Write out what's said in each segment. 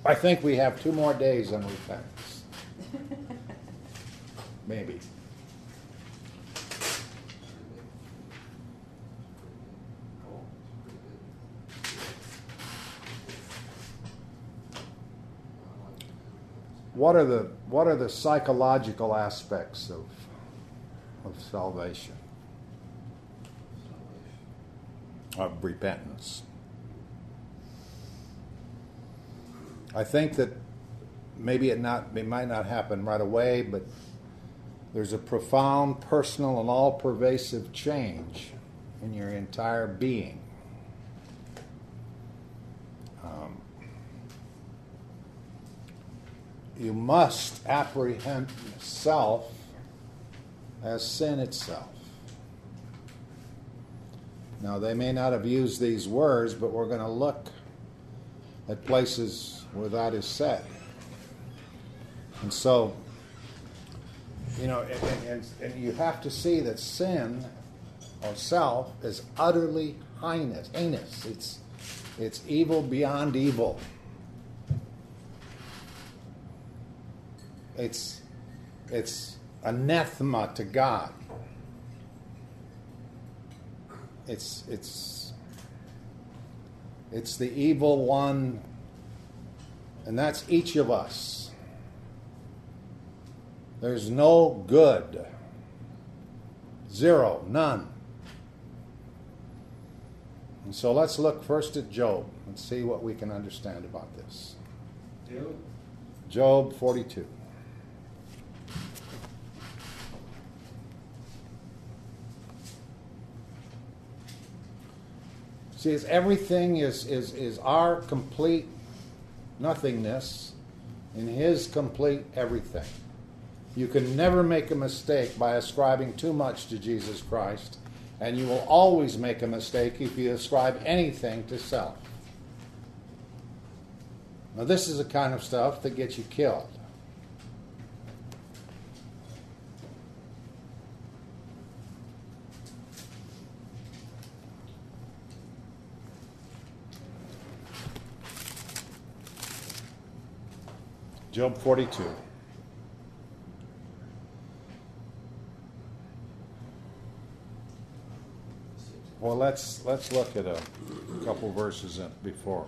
I think we have 2 more days on repentance. Maybe. What are the psychological aspects of salvation? Of repentance? I think that maybe it might not happen right away, but there's a profound, personal, and all-pervasive change in your entire being. You must apprehend self as sin itself. Now, they may not have used these words, but we're going to look at places where that is said. And so, and you have to see that sin or self is utterly heinous. It's evil beyond evil. It's anathema to God. It's the evil one, and that's each of us. There's no good. Zero, none. And so let's look first at Job and see what we can understand about this. Job 42. See, everything is our complete nothingness in His complete everything. You can never make a mistake by ascribing too much to Jesus Christ, and you will always make a mistake if you ascribe anything to self. Now, this is the kind of stuff that gets you killed. Job 42. Well, let's look at a couple verses before.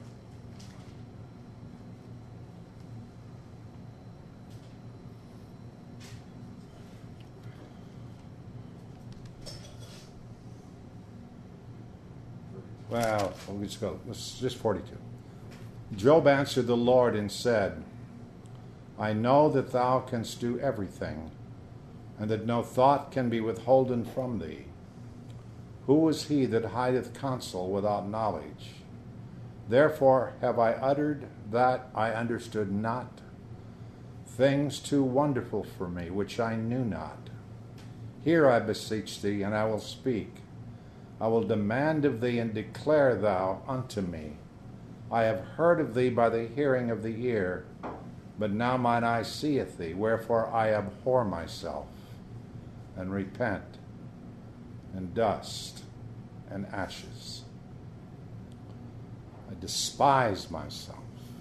Well, let's go. Let's just 42. Job answered the Lord and said, I know that thou canst do everything, and that no thought can be withholden from thee. Who is he that hideth counsel without knowledge? Therefore have I uttered that I understood not, things too wonderful for me, which I knew not. Hear, I beseech thee, and I will speak. I will demand of thee, and declare thou unto me. I have heard of thee by the hearing of the ear, but now mine eye seeth thee, wherefore I abhor myself, and repent, and dust, and ashes. I despise myself.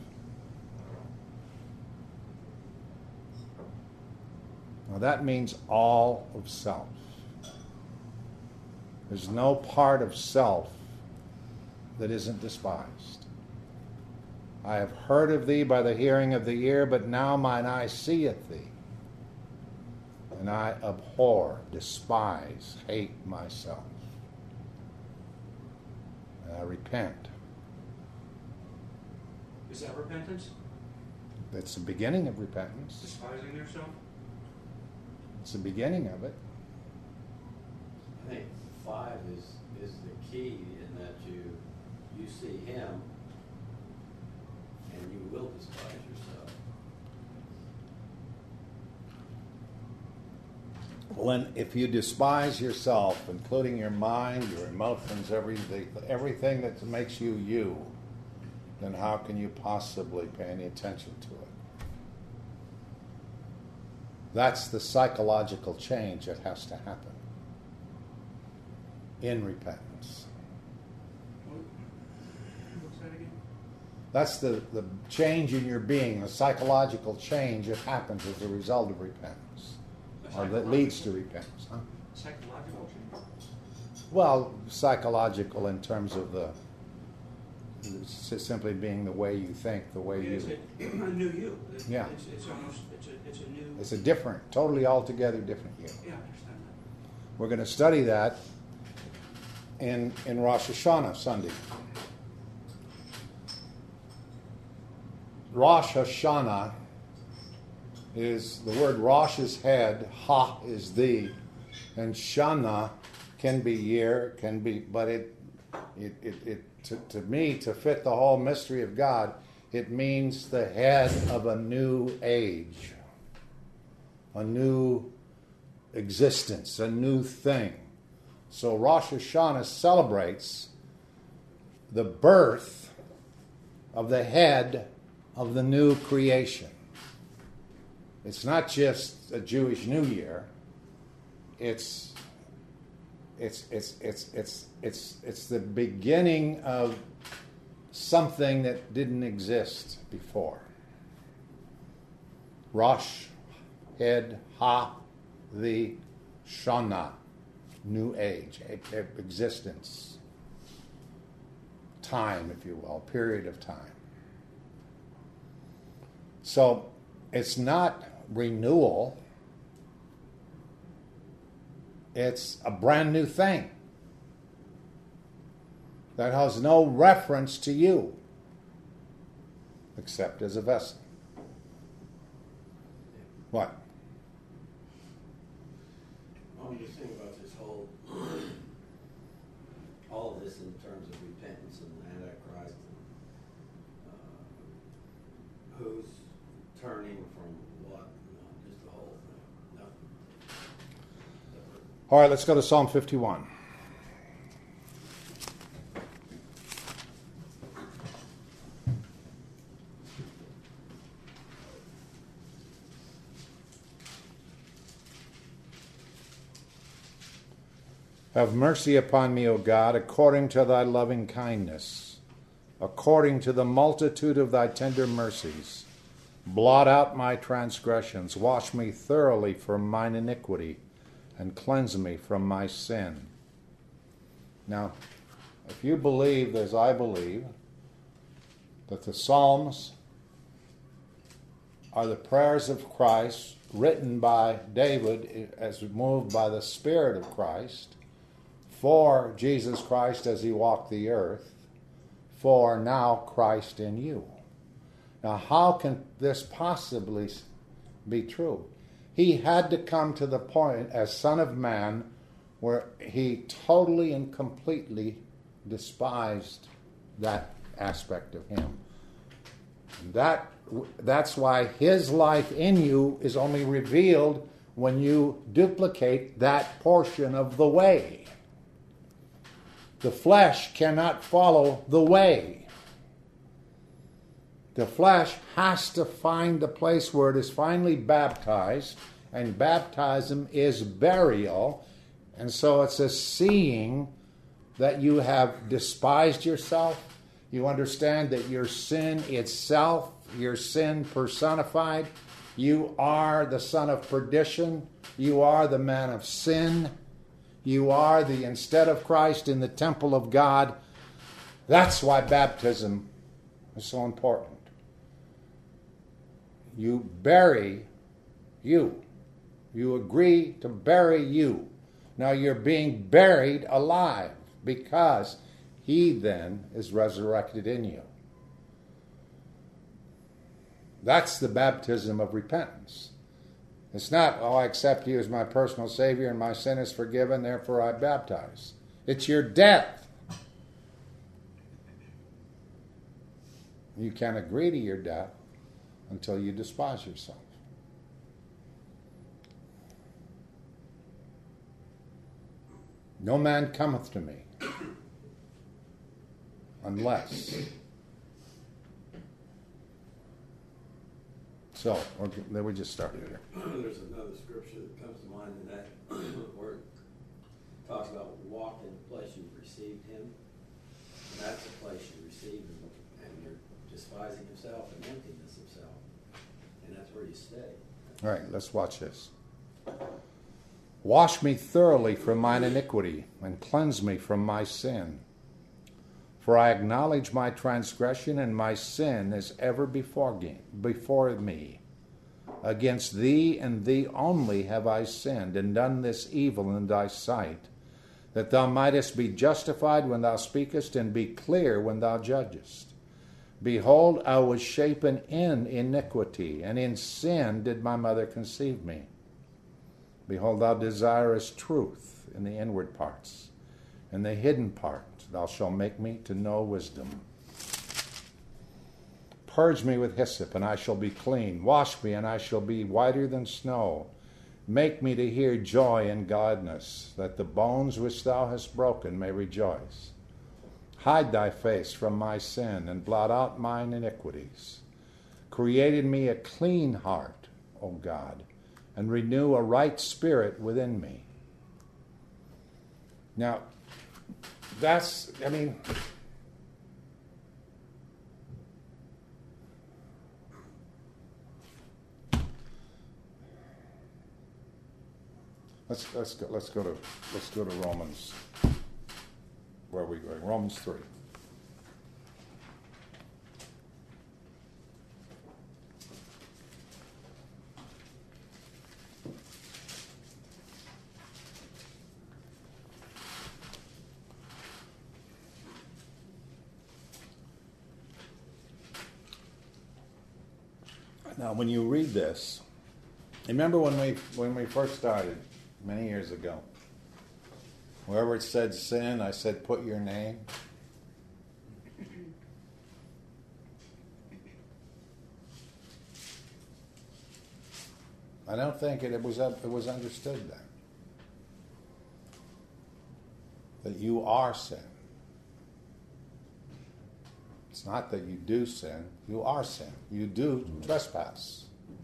Now that means all of self. There's no part of self that isn't despised. I have heard of thee by the hearing of the ear, but now mine eye seeth thee. And I abhor, despise, hate myself. And I repent. Is that repentance? That's the beginning of repentance. Despising yourself? It's the beginning of it. I think 5 is the key in that you see Him and you will despise yourself. Well, if you despise yourself, including your mind, your emotions, everything that makes you you, then how can you possibly pay any attention to it? That's the psychological change that has to happen in repentance. What's that again? That's the change in your being, the psychological change that happens as a result of repentance, or that leads to repentance. Huh? Psychological change. Well, psychological in terms of the simply being the way you think, the way It's you. a new you. Yeah. It's almost, it's a new. It's a different, totally altogether different you. Yeah, I understand that. We're going to study that in Rosh Hashanah Sunday. Rosh Hashanah is, the word Rosh is head, Ha is the, and Shana can be year, can be, but to me, to fit the whole mystery of God, it means the head of a new age, a new existence, a new thing. So Rosh Hashanah celebrates the birth of the head of the new creation. It's not just a Jewish New Year. It's the beginning of something that didn't exist before. Rosh, head, Ha, the Shana, new age, existence, time, if you will, period of time. So it's not renewal. It's a brand new thing that has no reference to you except as a vessel. What? I'm just thinking about this whole, all of this in terms of repentance and Antichrist, and who's turning from what, just the whole thing. No. All right, let's go to Psalm 51. Have mercy upon me, O God, according to thy loving kindness, according to the multitude of thy tender mercies. Blot out my transgressions, wash me thoroughly from mine iniquity, and cleanse me from my sin. Now, if you believe, as I believe, that the Psalms are the prayers of Christ written by David as moved by the Spirit of Christ, for Jesus Christ as he walked the earth, for now Christ in you. Now, how can this possibly be true? He had to come to the point as Son of Man where he totally and completely despised that aspect of him. That's why his life in you is only revealed when you duplicate that portion of the way. The flesh cannot follow the way. The flesh has to find the place where it is finally baptized, and baptism is burial. And so it's a seeing that you have despised yourself. You understand that your sin itself, your sin personified, you are the son of perdition. You are the man of sin. You are the instead of Christ in the temple of God. That's why baptism is so important. You bury you. You agree to bury you. Now you're being buried alive because he then is resurrected in you. That's the baptism of repentance. It's not, oh, I accept you as my personal Savior and my sin is forgiven, therefore I baptize. It's your death. You can't agree to your death until you despise yourself. No man cometh to me unless. So, we just started here. There's another scripture that comes to mind in that where it talks about walk in the place you've received him. And that's the place you receive him, and you're just say. All right, let's watch this. Wash me thoroughly from mine iniquity, and cleanse me from my sin. For I acknowledge my transgression, and my sin is ever before me. Against thee and thee only have I sinned, and done this evil in thy sight, that thou mightest be justified when thou speakest, and be clear when thou judgest. Behold, I was shapen in iniquity, and in sin did my mother conceive me. Behold, thou desirest truth in the inward parts, and the hidden part thou shalt make me to know wisdom. Purge me with hyssop, and I shall be clean. Wash me, and I shall be whiter than snow. Make me to hear joy and gladness, that the bones which thou hast broken may rejoice. Hide thy face from my sin, and blot out mine iniquities. Create in me a clean heart, O God, and renew a right spirit within me. Now, let's go to Romans. Where are we going? Romans 3. Now, when you read this, remember when we first started many years ago, wherever it said sin, I said put your name. I don't think it was understood then that you are sin. It's not that you do sin, you are sin. You do trespass.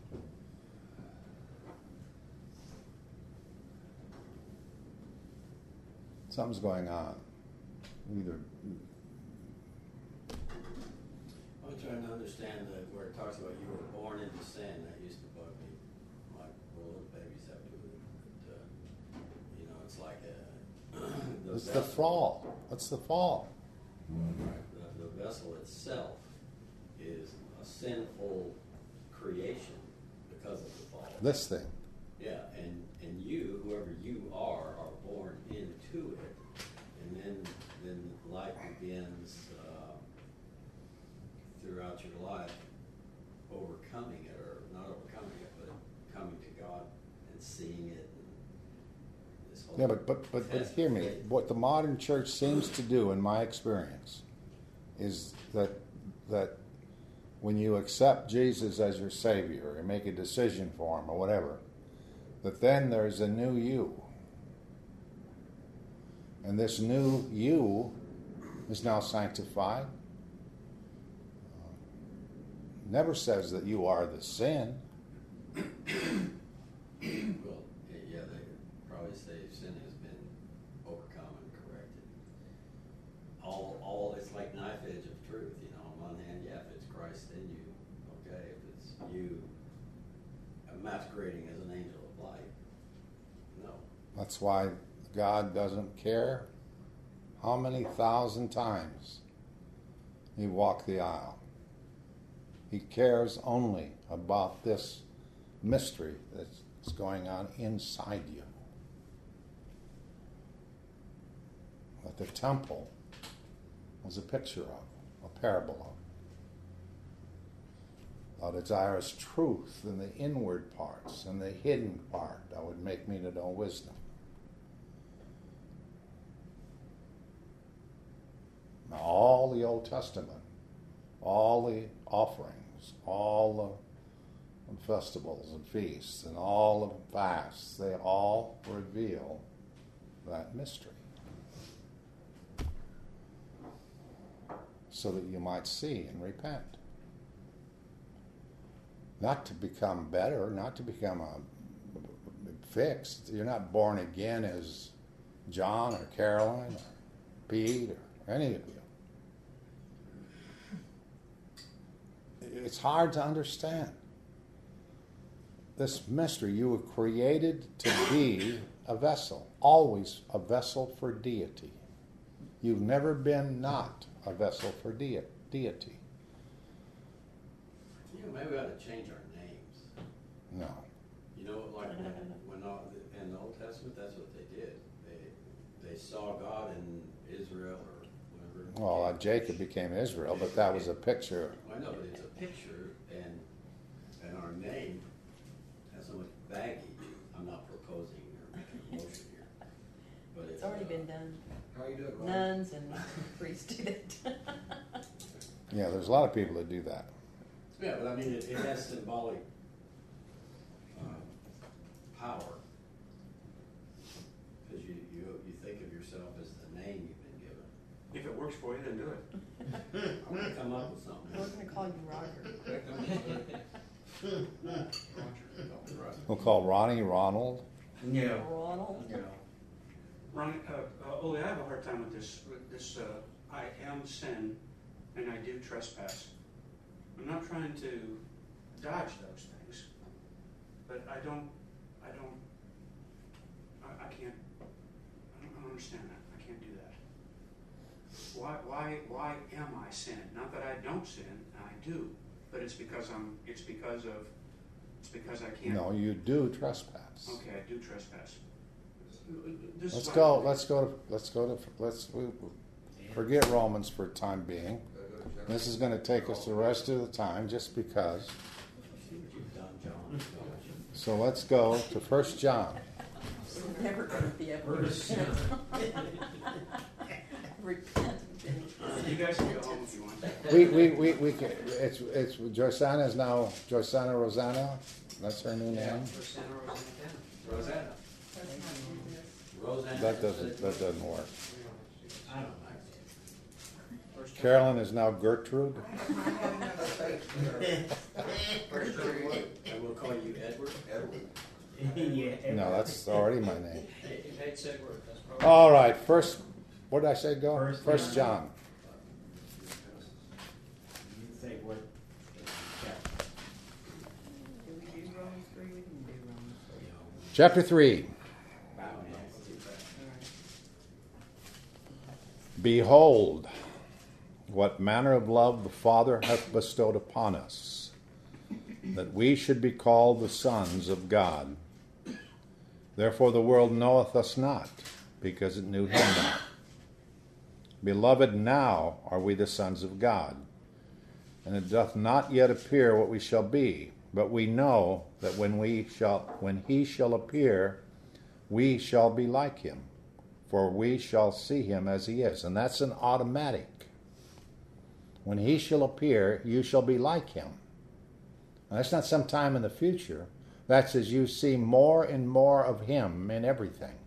Something's going on. Either. I'm trying to understand that where it talks about you were born into sin. That used to bug me. Like little babies have to. But, it's like it's the fall. It's the fall. Right. The vessel itself is a sinful creation because of the fall. This thing. Yeah, and you, whoever you are born into it, and then life begins throughout your life overcoming it, or not overcoming it, but coming to God and seeing it. And this whole but hear me. What the modern church seems to do, in my experience, is that when you accept Jesus as your Savior and make a decision for Him or whatever, that then there's a new you. And this new you is now sanctified. Never says that you are the sin. Well, yeah, they probably say sin has been overcome and corrected. All it's like knife edge of truth, On one hand, yeah, if it's Christ in you, okay. If it's you masquerading as an angel of light, no. That's why God doesn't care how many thousand times you walk the aisle. He cares only about this mystery that's going on inside you. That the temple was a picture of, a parable of. Thou desirest truth in the inward parts, and the hidden part that would make me to know wisdom. Now, all the Old Testament, all the offerings, all the festivals and feasts, and all the fasts, they all reveal that mystery. So that you might see and repent. Not to become better, not to become fixed. You're not born again as John or Caroline or Pete or any of you. It's hard to understand. this mystery. You were created to be a vessel, always a vessel for deity. You've never been not a vessel for deity. Yeah, maybe we ought to change our names. No. You know, like when in the Old Testament, that's what they did. They saw God in Israel or whatever. Well, Jacob became Israel, but that was a picture. I know, but it's a picture, and our name has so much baggage. I'm not proposing or making a motion here, but It's already been done. How you doing, Ron? Nuns and priests do that. Yeah, there's a lot of people that do that. Yeah, but I mean, it has symbolic power. Because you think of yourself as the name you've been given. If it works for you, then do it. I'm going to come up with something. We're going to call you Roger. Right. We'll call Ronnie Ronald. Yeah. Ronald. Yeah. Ronnie, Ole, I have a hard time with this. I am sin, and I do trespass. I'm not trying to dodge those things, but I don't understand that. I can't do that. Why am I sin? Not that I don't sin, I do, but it's because I can't. No, you do trespass. Okay, I do trespass. Forget Romans for the time being. This is going to take us the rest of the time just because. See what you've done, John. So let's go to 1 John. We're never going to be able to repent. Repent. You guys can go home if you want. We can, it's Josanna Rosanna. That's her new name. Rosanna. Rosanna. That doesn't work. I don't know. Carolyn is now Gertrude. And we'll call you Edward. No, that's already my name. He hates Edward. That's probably. All right, first, what did I say? Go. First John. You say what? Do we do Romans 3? We can do Romans 3. Chapter 3. Behold, what manner of love the Father hath bestowed upon us, that we should be called the sons of God. Therefore the world knoweth us not, because it knew him not. Beloved, now are we the sons of God, and it doth not yet appear what we shall be, but we know that when he shall appear, we shall be like him, for we shall see him as he is. And that's an automatic. When he shall appear, you shall be like him. And that's not sometime in the future. That's as you see more and more of him in everything.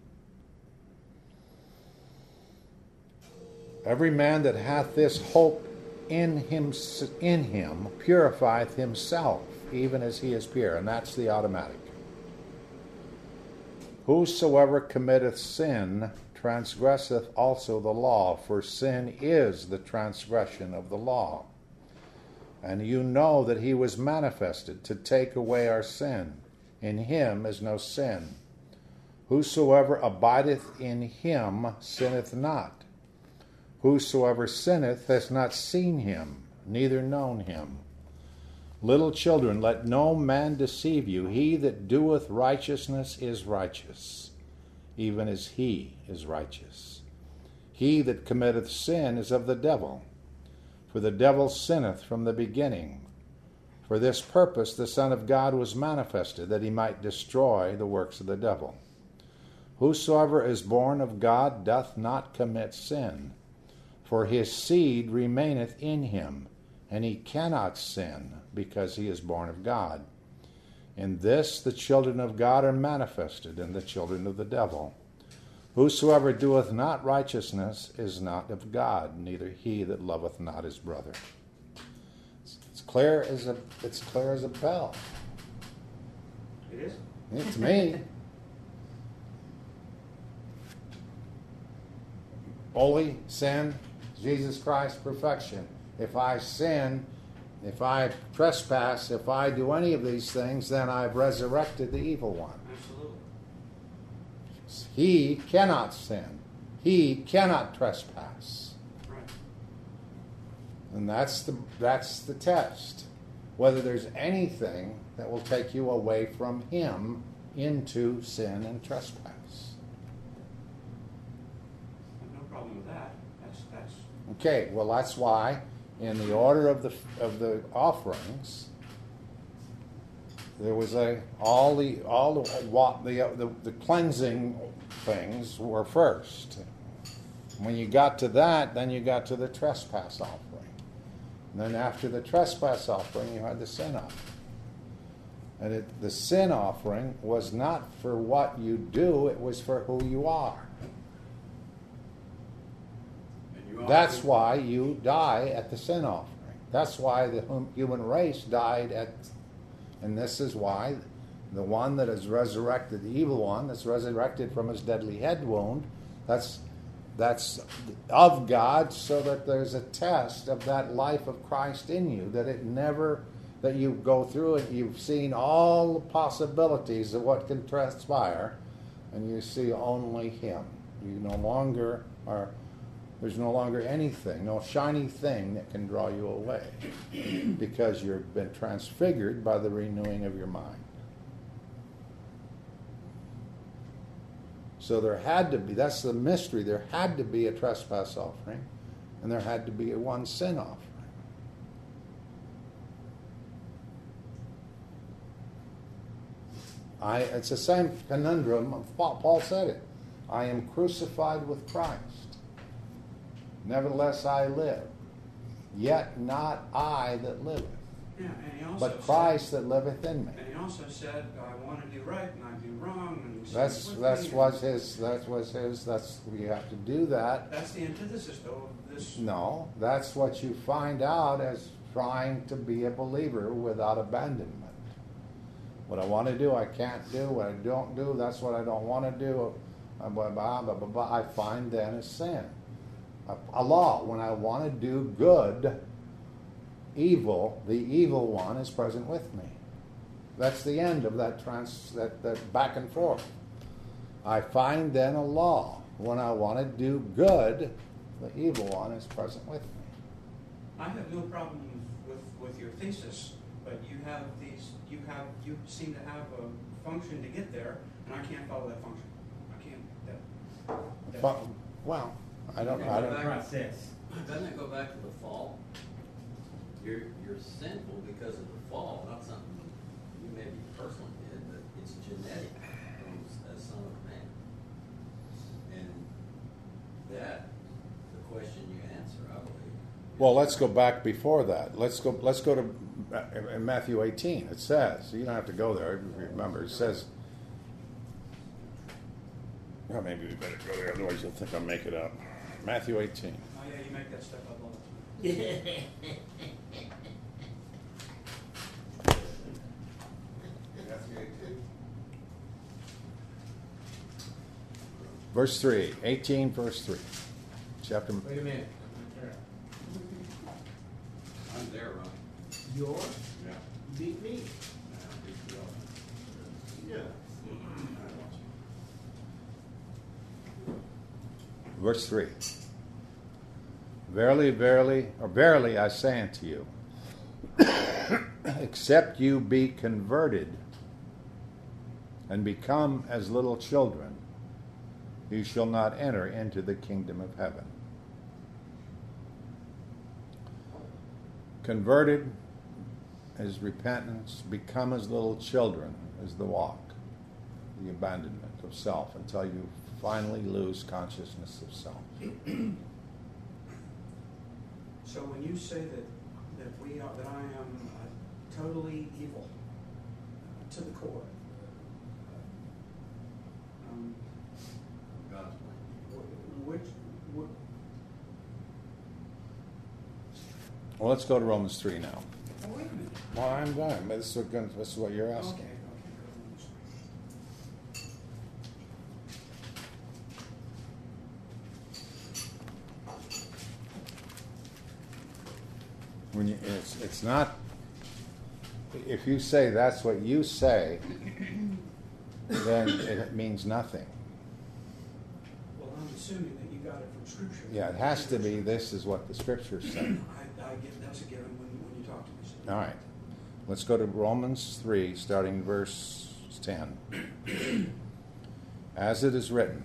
Every man that hath this hope in him purifieth himself, even as he is pure. And that's the automatic. Whosoever committeth sin transgresseth also the law, for sin is the transgression of the law. And you know that he was manifested to take away our sin. In him is no sin. Whosoever abideth in him sinneth not. Whosoever sinneth has not seen him, neither known him. Little children, let no man deceive you. He that doeth righteousness is righteous, even as he is righteous. He that committeth sin is of the devil, for the devil sinneth from the beginning. For this purpose the Son of God was manifested, that he might destroy the works of the devil. Whosoever is born of God doth not commit sin, for his seed remaineth in him, and he cannot sin, because he is born of God. In this the children of God are manifested, and the children of the devil. Whosoever doeth not righteousness is not of God, neither he that loveth not his brother. It's clear as a bell. It is? It's me. Holy, sin, Jesus Christ, perfection. If I sin, if I trespass, if I do any of these things, then I've resurrected the evil one. Absolutely. He cannot sin. He cannot trespass. Right. And that's the test. Whether there's anything that will take you away from him into sin and trespass. I have no problem with that. That's Okay, well that's why in the order of the offerings there was all the cleansing things were first. When you got to that, then you got to the trespass offering. And then after the trespass offering, you had the sin offering. And the sin offering was not for what you do, it was for who you are. That's why you die at the sin offering. That's why the human race died at, and this is why the one that has resurrected, the evil one that's resurrected from his deadly head wound, that's of God, so that there's a test of that life of Christ in you, that you go through it, you've seen all the possibilities of what can transpire, and you see only him. You no longer are, there's no longer anything, no shiny thing that can draw you away, because you've been transfigured by the renewing of your mind. So there had to be, that's the mystery, there had to be a trespass offering, and there had to be a one sin offering. It's the same conundrum. Paul said it. I am crucified with Christ. Nevertheless I live. Yet not I that liveth, yeah. And he also but Christ that liveth in me. And he also said, I want to do right and I do wrong. And he That's said, you have to do that. That's the antithesis, though, of this. No, that's what you find out as trying to be a believer without abandonment. What I want to do, I can't do. What I don't do, that's what I don't want to do. I find then a sin. A law. When I want to do good, evil, the evil one is present with me. That's the end of that back and forth. I find then a law. When I want to do good, the evil one is present with me. I have no problem with your thesis, but you seem to have a function to get there, and I can't follow that function. I can't. Well, I don't. Process. Doesn't it go back to the fall? You're sinful because of the fall, not something you maybe personally did, but it's genetic as son of man. And that, the question you answer, I believe. Well, let's go back before that. Let's go to in Matthew 18. It says, you don't have to go there. Remember, it says. Well, maybe we better go there, otherwise you'll think I'll make it up. Matthew 18. Oh yeah, you make that stuff up all the time. Verse 3. 18, verse 3. Chapter. Wait a minute. I'm there, Ron. Yours? Yeah. Beat me. Yeah. Verse 3. Verily, verily, I say unto you, except you be converted and become as little children, you shall not enter into the kingdom of heaven. Converted is repentance, become as little children is the walk, the abandonment of self until you finally lose consciousness of self. So when you say that I am totally evil to the core, God's plan. Well, let's go to Romans 3 now. Oh, wait a minute. Well, I'm done. This is what you're asking. Okay. When you, it's not. If you say that's what you say, then it means nothing. Well, I'm assuming that you got it from Scripture. Yeah, it has to be. This is what the Scriptures say. I get that's a given when you talk to me. All right. Let's go to Romans 3, starting in verse 10. As it is written,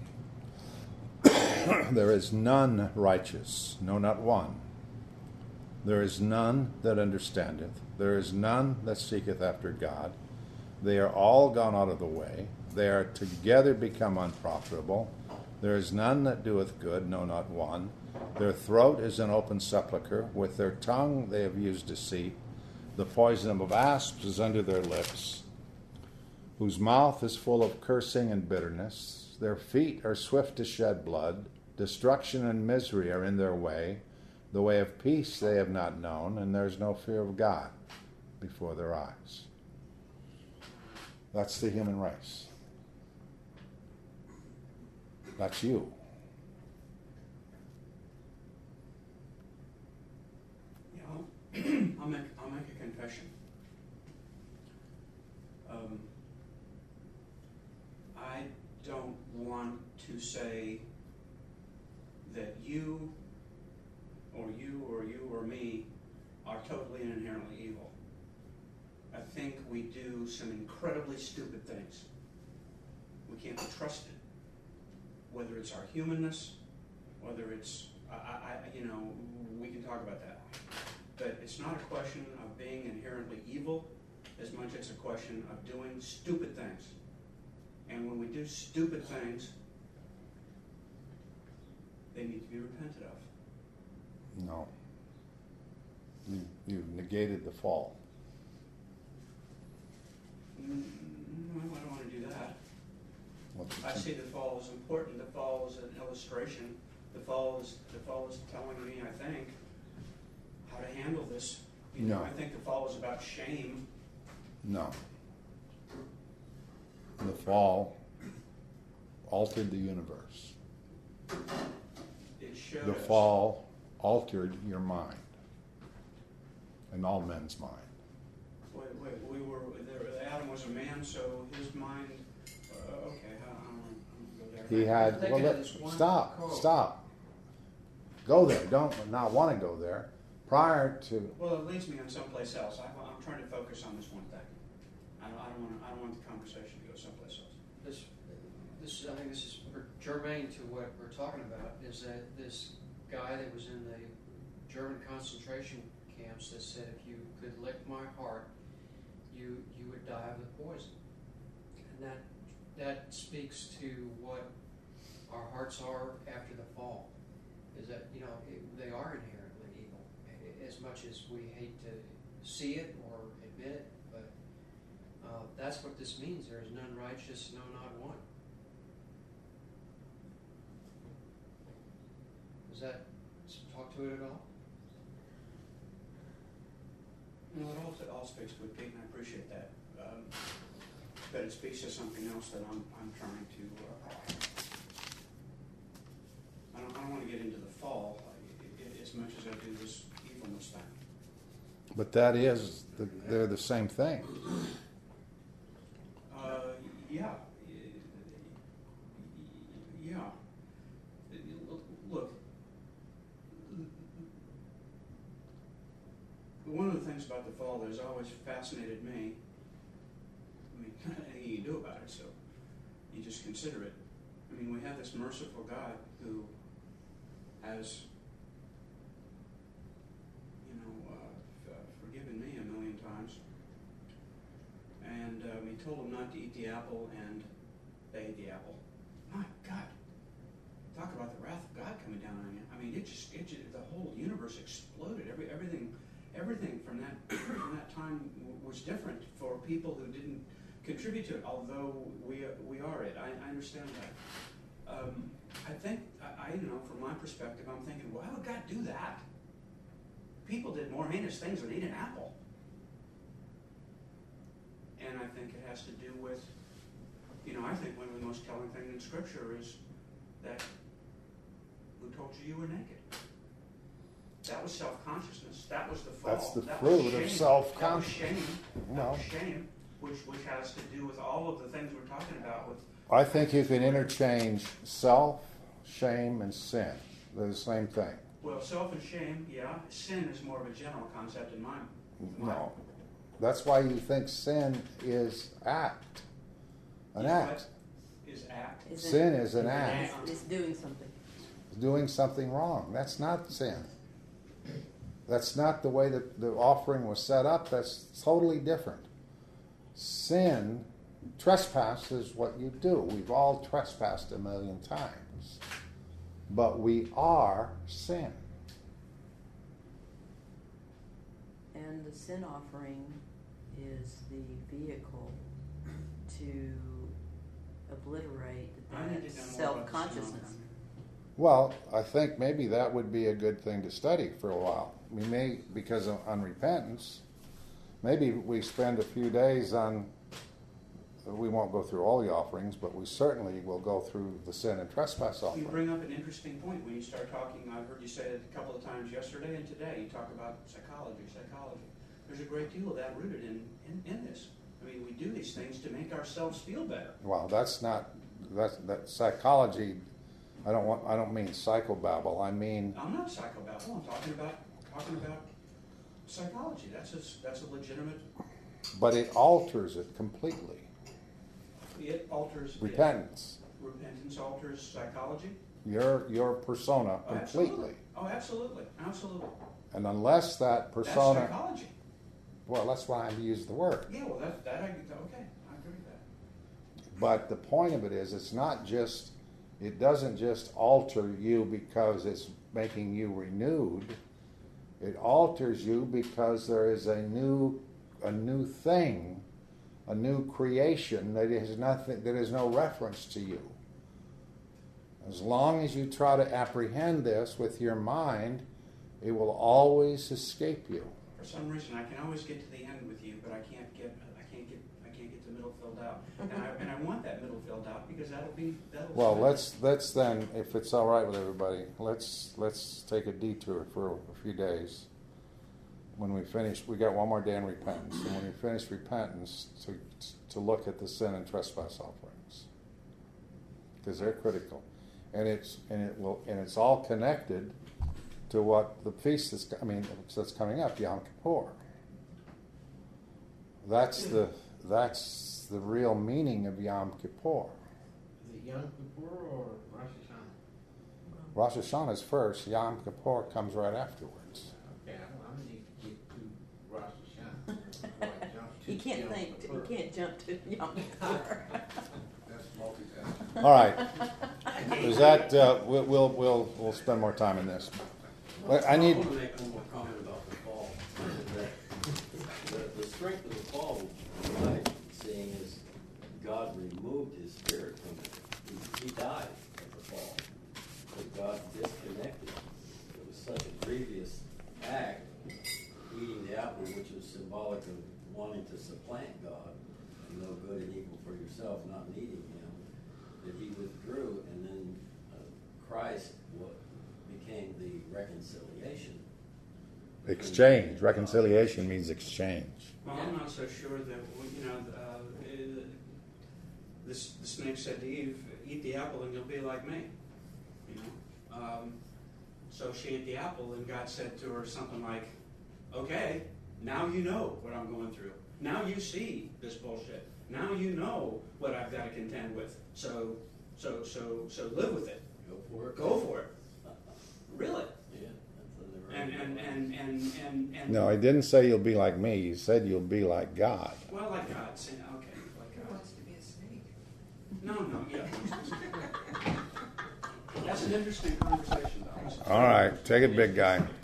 there is none righteous, no, not one. There is none that understandeth. There is none that seeketh after God. They are all gone out of the way. They are together become unprofitable. There is none that doeth good, no, not one. Their throat is an open sepulchre. With their tongue they have used deceit. The poison of asps is under their lips, whose mouth is full of cursing and bitterness. Their feet are swift to shed blood. Destruction and misery are in their way. The way of peace they have not known, and there is no fear of God before their eyes. That's the human race. That's you. I'll make a confession. I don't want to say that you or me are totally and inherently evil. I think we do some incredibly stupid things. We can't be trusted. Whether it's our humanness, whether it's we can talk about that. But it's not a question of being inherently evil as much as a question of doing stupid things. And when we do stupid things, they need to be repented of. No. You negated the fall. No, I don't want to do that. What's I see the fall as important. The fall is an illustration. The fall is telling me, I think, how to handle this. No. I think the fall is about shame. No. The fall altered the universe. It showed The us. fall altered your mind and all men's mind. Wait, we were there. Adam was a man, so his mind. Okay, I'm gonna go there. He had. I'm thinking Well, of this one quote. stop. Go there. Don't not want to go there. Prior to. Well, it leads me on someplace else. I'm trying to focus on this one thing. I don't want the conversation to go someplace else. I think this is germane to what we're talking about, is that this guy that was in the German concentration camps that said if you could lick my heart, you would die of the poison. And that speaks to what our hearts are after the fall, is that, they are inherently evil, as much as we hate to see it or admit it, but that's what this means. There is none righteous, no, not one. Does that talk to it at all? No, it all speaks to it, Pete, and I appreciate that. But it speaks to something else that I'm trying to. I don't want to get into the fall as much as I do this evilness thing. But that is. They're the same thing. Yeah. Yeah. Look. One of the things about the fall that has always fascinated me, I mean, anything you can do about it, so you just consider it. I mean, we have this merciful God who has, forgiven me a million times. And he told him not to eat the apple, and they ate the apple. My God. Talk about the wrath of God coming down on you. I mean, it just the whole universe exploded. Everything from that time was different for people who didn't contribute to it. Although we are it, I understand that. I think from my perspective, I'm thinking, why would God do that? People did more heinous things than eat an apple. And I think it has to do with, I think one of the most telling things in Scripture is that who told you you were naked? That was self-consciousness. That was the fall. That's the That was fruit of shame. self-consciousness. That was shame. That Well. was shame, which has to do with all of the things we're talking about. With I think you can interchange self, shame, and sin. They're the same thing. well, self and shame, yeah. Sin is more of a general concept in my No. That's why you think sin is act. An Is act. what? Is act. Isn't- Sin is an act. It's doing something. Doing something wrong. That's not sin. That's not the way that the offering was set up. That's totally different. Sin, trespass is what you do. We've all trespassed a million times. But we are sin. And the sin offering is the vehicle to obliterate I need that to know more about the sin self-consciousness. offering. Well, I think maybe that would be a good thing to study for a while. We may, because on repentance, maybe we spend a few days on, we won't go through all the offerings, but we certainly will go through the sin and trespass You offering. bring up an interesting point when you start talking. I've heard you say it a couple of times yesterday and today. You talk about psychology. There's a great deal of that rooted in this. I mean, we do these things to make ourselves feel better. Well, that's that psychology. I don't mean psychobabble. I mean, I'm not psychobabble. I'm talking about psychology. That's a legitimate. but it alters it completely. It alters Repentance. Repentance alters psychology. Your persona Oh, completely. absolutely. And unless that That's persona, psychology. well, that's why I use the word. Yeah. Well, okay. I agree with that. But the point of it is, it doesn't just alter you because it's making you renewed. It alters you because there is a new thing, a new creation that is no reference to you. As long as you try to apprehend this with your mind, it will always escape you. For some reason, I can always get to the end with you, but I can't get the middle filled out. And I want that middle filled out because that'll. Well, let's then, if it's all right with everybody, let's take a detour for a few days. When we finish, we got one more day in repentance, and when we finish repentance, to look at the sin and trespass offerings, because they're critical, and it's all connected to what the feast that's coming up, Yom Kippur. That's the real meaning of Yom Kippur. Is it Yom Kippur or Rosh Hashanah? Rosh Hashanah is first. Yom Kippur comes right afterwards. Okay, I'm gonna need to get to Rosh Hashanah before I jump to You can't Yom think. Kippur. You can't jump to Yom Kippur. That's multitasking. All right. Is that we'll spend more time in this. I need. want to make one more comment about the fall. The strength of the fall, what I'm seeing is God removed his spirit from it. He died at the fall. But God disconnected. It was such a grievous act, eating the apple, which was symbolic of wanting to supplant God, and know good and evil for yourself, not needing him, that he withdrew, and then Christ became the reconciliation. Exchange. Reconciliation means exchange. Well, I'm not so sure that the snake said to Eve, "Eat the apple and you'll be like me." So she ate the apple, and God said to her something like, "Okay, now you know what I'm going through. Now you see this bullshit. Now you know what I've got to contend with. So live with it. Go for it. Go for it." Really? Yeah, that's a never. And No, he didn't say you'll be like me. He said you'll be like God. well, like God, saying, okay, like Who God. wants to be a snake? No, yeah. That's an interesting conversation, though. All right, take it, big guy.